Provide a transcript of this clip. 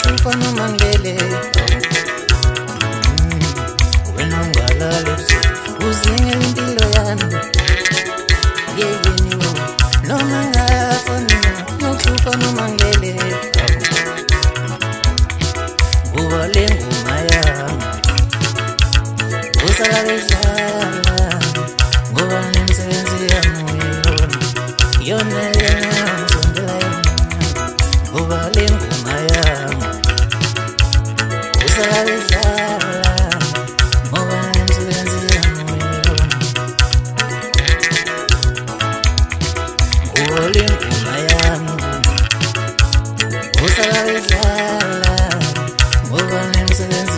nokufa noma ngilele wena ungalala uzinge impilo yami yeyeni noma ngafa nokufa noma ngilele ngoba le ngoma yami usakalidlala ngoba nemsebenzi yami yona ngizondela ngoba le ngoma yami usakalidlala ngoba nemsebenzi yami ngoba le ngoma yami usakalidlala ngoba nemsebenzi